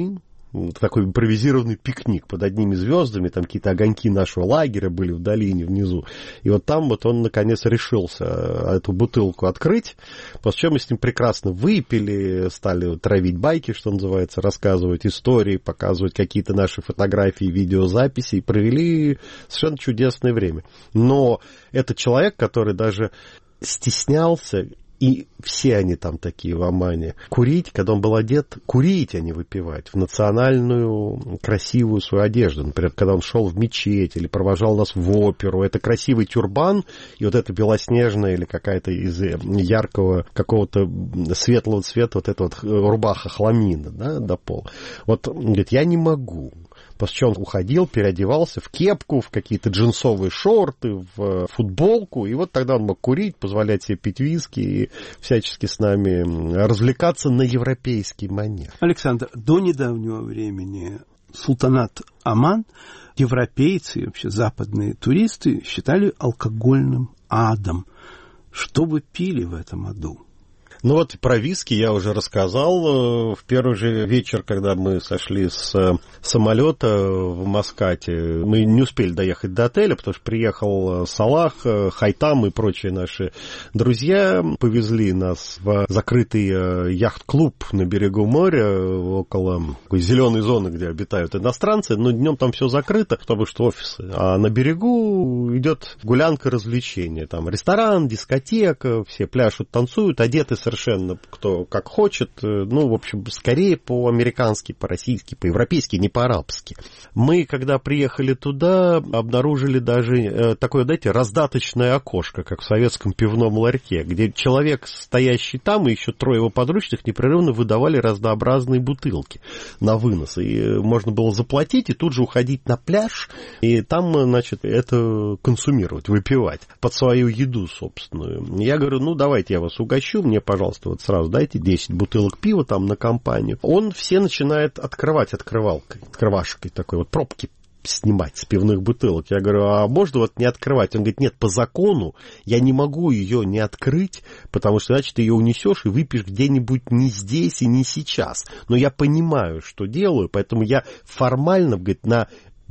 Такой импровизированный пикник под одними звездами, там какие-то огоньки нашего лагеря были в долине внизу. И вот там вот он наконец решился эту бутылку открыть, после чего мы с ним прекрасно выпили, стали травить байки, что называется, рассказывать истории, показывать какие-то наши фотографии, видеозаписи, и провели совершенно чудесное время. Но это человек, который даже стеснялся, и все они там такие в Омане, курить, когда он был одет, курить, а не выпивать, в национальную красивую свою одежду. Например, когда он шел в мечеть или провожал нас в оперу, это красивый тюрбан, и вот это белоснежная или какая-то из яркого какого-то светлого цвета вот эта вот рубаха хламина, да, до пола. Вот, он говорит, я не могу. После чего он уходил, переодевался в кепку, в какие-то джинсовые шорты, в футболку, и вот тогда он мог курить, позволять себе пить виски и всячески с нами развлекаться на европейский манер. Александр, до недавнего времени султанат Оман европейцы и вообще западные туристы считали алкогольным адом. Что вы пили в этом аду? Ну вот про виски я уже рассказал. В первый же вечер, когда мы сошли с самолета в Маскате, мы не успели доехать до отеля, потому что приехал Салах, Хайтам и прочие наши друзья. Повезли нас в закрытый яхт-клуб на берегу моря, около такой зеленой зоны, где обитают иностранцы. Но днем там все закрыто, потому что офисы. А на берегу идет гулянка, развлечения. Там ресторан, дискотека, все пляшут, танцуют, одеты совершенно кто как хочет, ну, в общем, скорее по-американски, по-российски, по-европейски, не по-арабски. Мы, когда приехали туда, обнаружили даже такое, знаете, раздаточное окошко, как в советском пивном ларьке, где человек, стоящий там, и еще трое его подручных непрерывно выдавали разнообразные бутылки на вынос. И можно было заплатить и тут же уходить на пляж, и там, значит, это консумировать, выпивать под свою еду собственную. Я говорю, ну, давайте я вас угощу, мне, пожалуйста, вот сразу дайте 10 бутылок пива там на компанию. Он все начинает открывать открывашкой такой, вот пробки снимать с пивных бутылок. Я говорю, а можно вот не открывать? Он говорит, нет, по закону я не могу ее не открыть, потому что, значит, ты ее унесешь и выпьешь где-нибудь не здесь и не сейчас. Но я понимаю, что делаю, поэтому я формально, говорит, на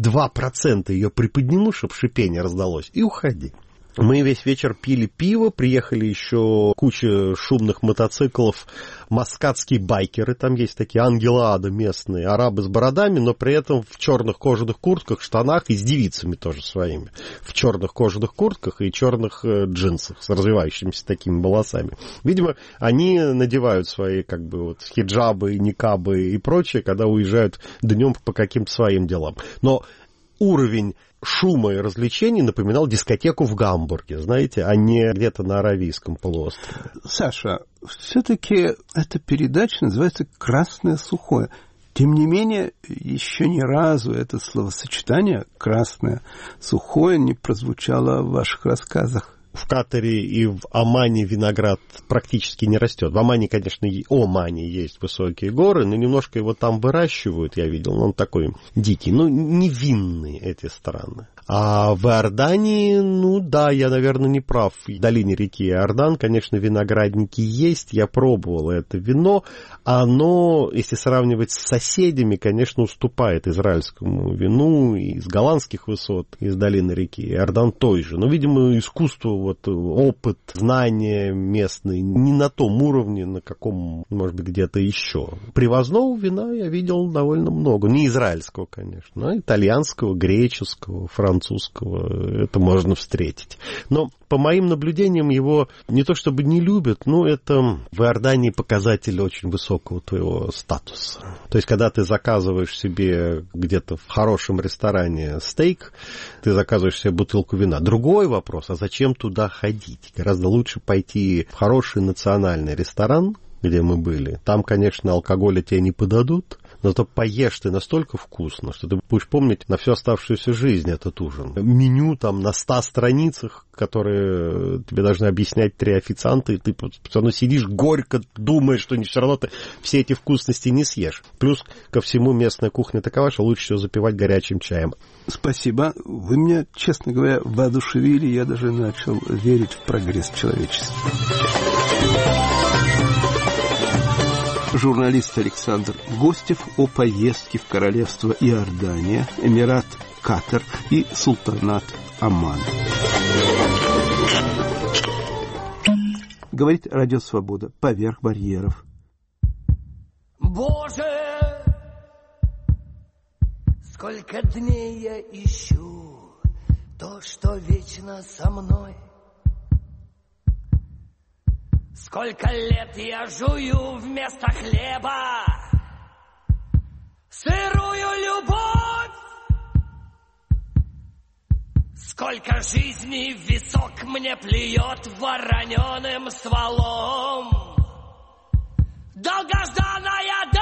2% ее приподниму, чтобы шипение раздалось, и уходи. Мы весь вечер пили пиво, приехали еще куча шумных мотоциклов, маскатские байкеры, там есть такие ангелы ада местные, арабы с бородами, но при этом в черных кожаных куртках, штанах и с девицами тоже своими, в черных кожаных куртках и черных джинсах с развивающимися такими волосами. Видимо, они надевают свои как бы вот хиджабы, никабы и прочее, когда уезжают днем по каким-то своим делам. Но уровень шума и развлечений напоминал дискотеку в Гамбурге, знаете, а не где-то на Аравийском полуострове. Саша, все-таки эта передача называется «Красное сухое». Тем не менее, еще ни разу это словосочетание «красное сухое» не прозвучало в ваших рассказах. В Катаре и в Омане виноград практически не растет. В Омане, конечно, Омане есть высокие горы, но немножко его там выращивают, я видел, он такой дикий. Ну, не винные эти страны. А в Иордании, ну да, я, наверное, не прав. В долине реки Иордан, конечно, виноградники есть, я пробовал это вино. Оно, если сравнивать с соседями, конечно, уступает израильскому вину из голландских высот, из долины реки Иордан той же. Но, видимо, искусство, вот, опыт, знания местные не на том уровне, на каком, может быть, где-то еще. Привозного вина я видел довольно много. Не израильского, конечно, а итальянского, греческого, французского. Это можно встретить. Но по моим наблюдениям его не то чтобы не любят, но это в Иордании показатель очень высокого твоего статуса. То есть, когда ты заказываешь себе где-то в хорошем ресторане стейк, ты заказываешь себе бутылку вина. Другой вопрос, а зачем туда ходить? Гораздо лучше пойти в хороший национальный ресторан, где мы были. Там, конечно, алкоголя тебе не подадут, но зато поешь ты настолько вкусно, что ты будешь помнить на всю оставшуюся жизнь этот ужин. Меню там на 100 страницах, которые тебе должны объяснять 3 официанта, и ты все равно сидишь горько, думаешь, что все равно ты все эти вкусности не съешь. Плюс ко всему местная кухня такова, что лучше всего запивать горячим чаем. Спасибо. Вы меня, честно говоря, воодушевили. Я даже начал верить в прогресс человечества. журналист Александр Гостев о поездке в королевство Иордания, Эмират Катар и Султанат Оман. Говорит Радио Свобода поверх барьеров. Боже, сколько дней я ищу то, что вечно со мной. Сколько лет я жую вместо хлеба сырую любовь. Сколько жизней в висок мне плюет вороненым стволом долгожданная даль.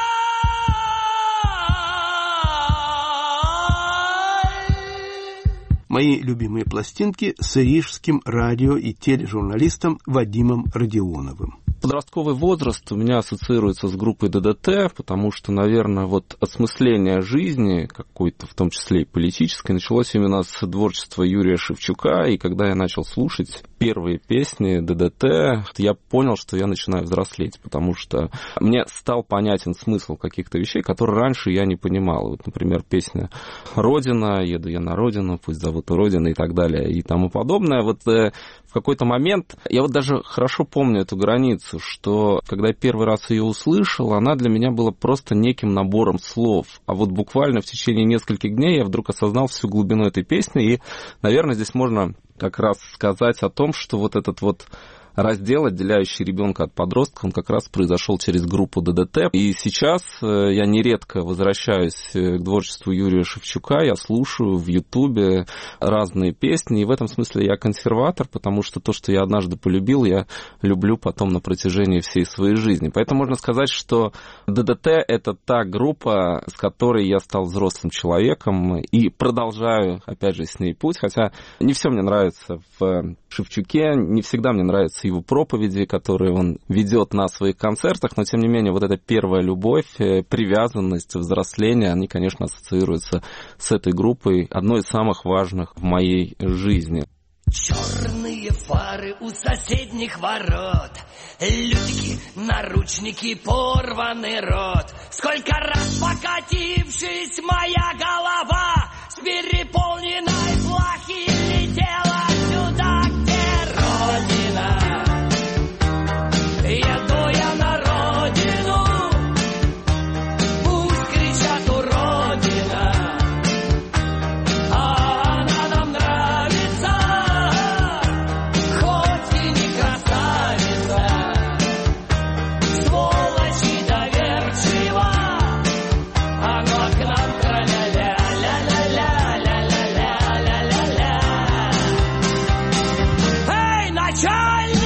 Мои любимые пластинки с рижским радио- и тележурналистом Вадимом Родионовым. Подростковый возраст у меня ассоциируется с группой ДДТ, потому что, наверное, вот осмысление жизни, какой-то в том числе и политической, началось именно с творчества Юрия Шевчука, и когда я начал слушать первые песни ДДТ, я понял, что я начинаю взрослеть, потому что мне стал понятен смысл каких-то вещей, которые раньше я не понимал. Вот, например, песня «Родина», «Еду я на родину», «Пусть зовут Родина» и так далее, и тому подобное. Вот в какой-то момент, я вот даже хорошо помню эту границу, что когда я первый раз ее услышал, она для меня была просто неким набором слов. А вот буквально в течение нескольких дней я вдруг осознал всю глубину этой песни, и, наверное, здесь можно как раз сказать о том, что вот этот вот раздел, отделяющий ребенка от подростка, он как раз произошел через группу ДДТ. И сейчас я нередко возвращаюсь к творчеству Юрия Шевчука, я слушаю в Ютубе разные песни, и в этом смысле я консерватор, потому что то, что я однажды полюбил, я люблю потом на протяжении всей своей жизни. Поэтому можно сказать, что ДДТ — это та группа, с которой я стал взрослым человеком и продолжаю, опять же, с ней путь, хотя не все мне нравится в Шевчуке, не всегда мне нравятся его проповеди, которые он ведет на своих концертах, но, тем не менее, вот эта первая любовь, привязанность, взросление, они, конечно, ассоциируются с этой группой, одной из самых важных в моей жизни. Черные фары у соседних ворот, лютики, наручники, порванный рот. Сколько раз покатившись моя голова с переполненной плахи летела сюда, где Родина. Еду я на родину, пусть кричат уродина, а она нам нравится, хоть и не красавица, сволочь и доверчива, оно к нам тра-ля-ля, ля-ля-ля, ля-ля-ля, ля-ля-ля. Эй, начальник!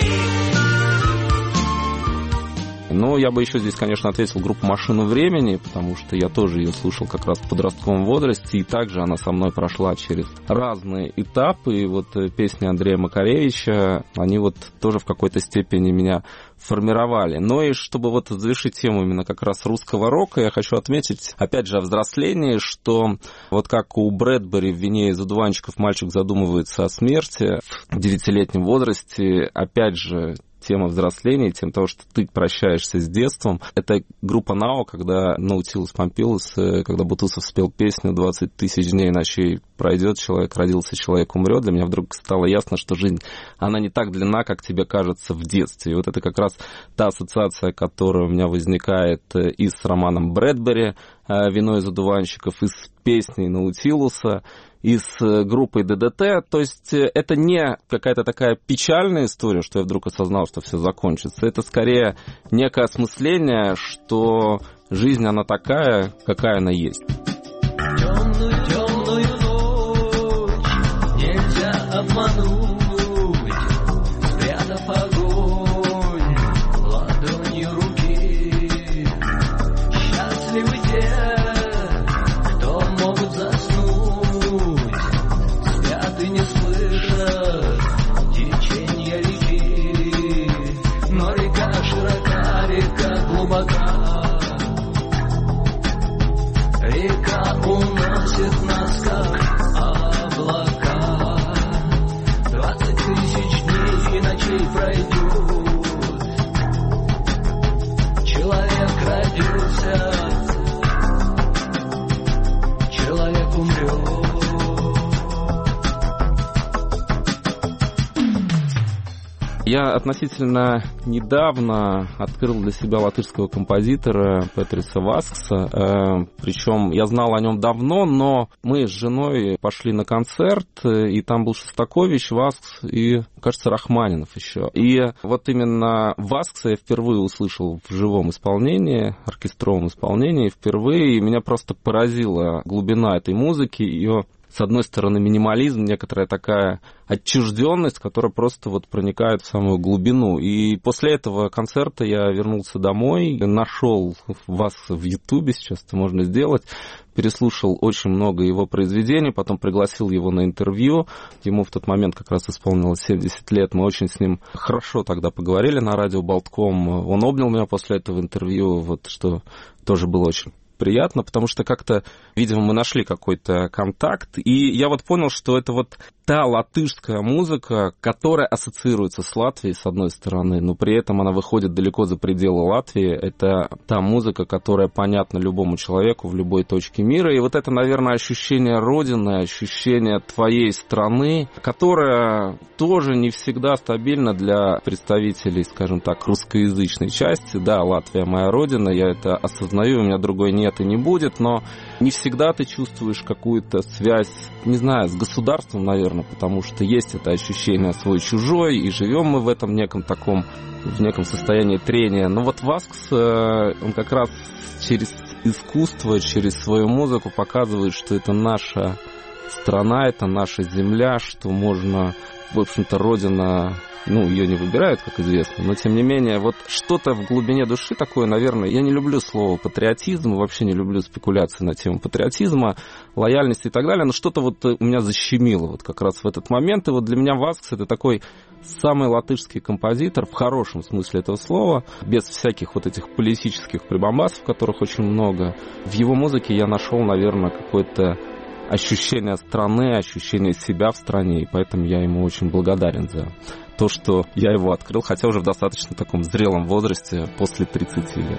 Ну, я бы еще здесь, конечно, ответил группу «Машину времени», потому что я тоже ее слушал как раз в подростковом возрасте, и также она со мной прошла через разные этапы. И вот песни Андрея Макаревича, они вот тоже в какой-то степени меня формировали. Но и чтобы вот завершить тему именно как раз русского рока, я хочу отметить, опять же, о взрослении, что вот как у Брэдбери в «Вине из одуванчиков» мальчик задумывается о смерти в 9-летнем возрасте, опять же, тема взросления, тем того, что ты прощаешься с детством. Это группа НАО, когда Наутилус Помпилиус, когда Бутусов спел песню «20 тысяч дней и ночей пройдет, человек родился, человек умрет», для меня вдруг стало ясно, что жизнь, она не так длинна, как тебе кажется в детстве. И вот это как раз та ассоциация, которая у меня возникает и с романом Брэдбери «Вино из одуванчиков», и с песней Наутилуса, и с группой ДДТ. То есть это не какая-то такая печальная история, что я вдруг осознал, что все закончится. Это скорее некое осмысление, что жизнь, она такая, какая она есть. Темную ночь нельзя обмануть, спрятав огонь ладонью руки. Счастливы те, кто могут заснуть, спят и не слышат течения реки. Но река широка, река глубока, река уносит нас, как облака. 20 тысяч дней и ночей пройдет, Я относительно недавно открыл для себя латышского композитора Петриса Васкса. Причем я знал о нем давно, но мы с женой пошли на концерт, и там был Шостакович, Васкс и, кажется, Рахманинов еще. И вот именно Васкса я впервые услышал в живом исполнении, оркестровом исполнении впервые, и меня просто поразила глубина этой музыки, ее, с одной стороны, минимализм, некоторая такая отчужденность, которая просто вот проникает в самую глубину. И после этого концерта я вернулся домой, нашел вас в Ютубе, сейчас это можно сделать, переслушал очень много его произведений, потом пригласил его на интервью. Ему в тот момент как раз исполнилось 70 лет. Мы очень с ним хорошо тогда поговорили на радио Болтком. Он обнял меня после этого интервью, вот, что тоже было очень приятно, потому что как-то, видимо, мы нашли какой-то контакт, и я вот понял, что это вот та латышская музыка, которая ассоциируется с Латвией, с одной стороны, но при этом она выходит далеко за пределы Латвии. Это та музыка, которая понятна любому человеку в любой точке мира. И вот это, наверное, ощущение родины, ощущение твоей страны, которая тоже не всегда стабильна для представителей, скажем так, русскоязычной части. Да, Латвия моя родина, я это осознаю, у меня другой нет и не будет, но не всегда ты чувствуешь какую-то связь, не знаю, с государством, наверное, потому что есть это ощущение свой-чужой, и живем мы в этом неком состоянии трения. Но вот Васкс, он как раз через искусство, через свою музыку показывает, что это наша страна, это наша земля, что можно, в общем-то, родина... ее не выбирают, как известно, но, тем не менее, вот что-то в глубине души такое, наверное, я не люблю слово патриотизм, вообще не люблю спекуляции на тему патриотизма, лояльности и так далее, но что-то вот у меня защемило вот как раз в этот момент, и вот для меня Васкс это такой самый латышский композитор, в хорошем смысле этого слова, без всяких вот этих политических прибамбасов, которых очень много. В его музыке я нашел, наверное, какое-то ощущение страны, ощущение себя в стране, и поэтому я ему очень благодарен за то, что я его открыл, хотя уже в достаточно таком зрелом возрасте, после 30 лет.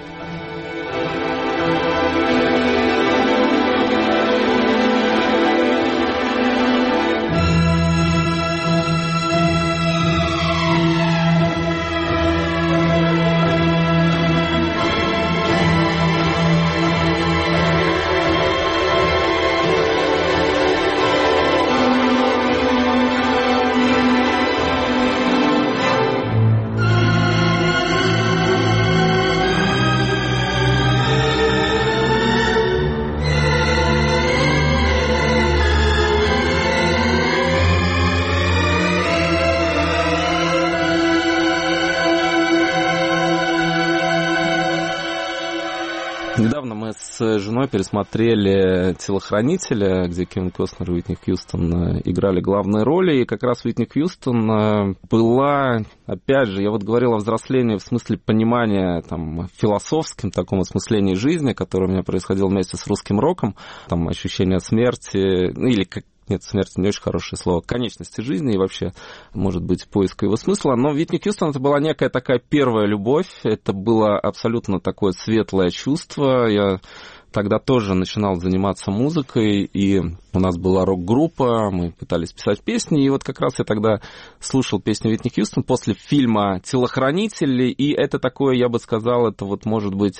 Недавно мы с женой пересмотрели «Телохранителя», где Кевин Костнер и Уитни Хьюстон играли главные роли, и как раз Уитни Хьюстон была, опять же, я вот говорил о взрослении в смысле понимания, там, философским таком осмыслении жизни, которое у меня происходило вместе с русским роком, там, ощущение смерти, или как нет, смерть не очень хорошее слово, конечности жизни и вообще, может быть, поиска его смысла. Но Уитни Хьюстон это была некая такая первая любовь, это было абсолютно такое светлое чувство. Я тогда тоже начинал заниматься музыкой, и у нас была рок-группа, мы пытались писать песни, и вот как раз я тогда слушал песни Уитни Хьюстон после фильма «Телохранители», и это такое, я бы сказал, это вот, может быть,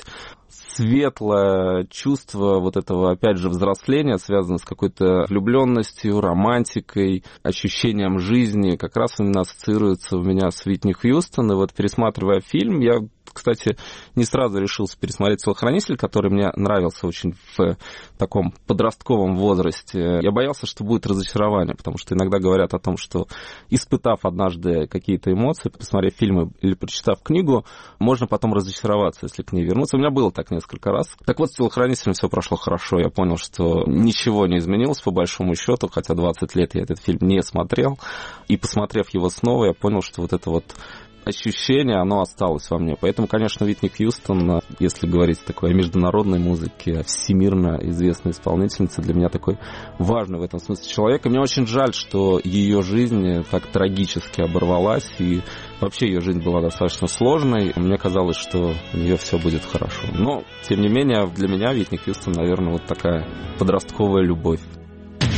светлое чувство вот этого, опять же, взросления, связано с какой-то влюбленностью, романтикой, ощущением жизни, как раз именно ассоциируется у меня с Уитни Хьюстон. И вот, пересматривая фильм, я, кстати, не сразу решился пересмотреть «Телохранитель», который мне нравился очень в таком подростковом возрасте. Я боялся, что будет разочарование, потому что иногда говорят о том, что, испытав однажды какие-то эмоции, посмотрев фильмы или прочитав книгу, можно потом разочароваться, если к ней вернуться. У меня было так несколько раз. Так вот, с «Телохранителем» все прошло хорошо. Я понял, что ничего не изменилось, по большому счету, хотя 20 лет я этот фильм не смотрел. И, посмотрев его снова, я понял, что вот это вот ощущение, оно осталось во мне. Поэтому, конечно, Уитни Хьюстон, если говорить такой о международной музыке, о всемирно известной исполнительнице, для меня такой важный в этом смысле человек. И мне очень жаль, что ее жизнь так трагически оборвалась, и вообще ее жизнь была достаточно сложной. Мне казалось, что у нее все будет хорошо. Но, тем не менее, для меня Уитни Хьюстон, наверное, вот такая подростковая любовь.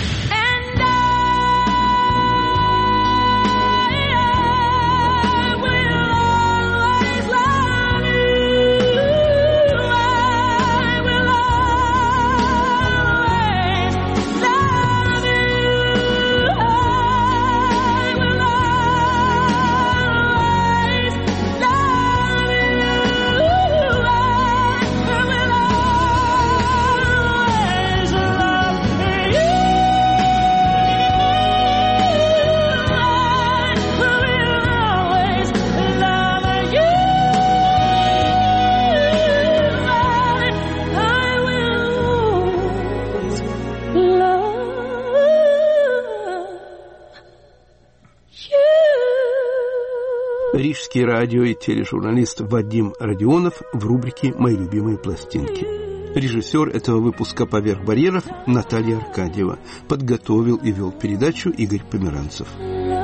I рижский радио- и тележурналист Вадим Родионов в рубрике «Мои любимые пластинки». Режиссер этого выпуска «Поверх барьеров» Наталья Аркадьева. Подготовил и вел передачу Игорь Померанцев.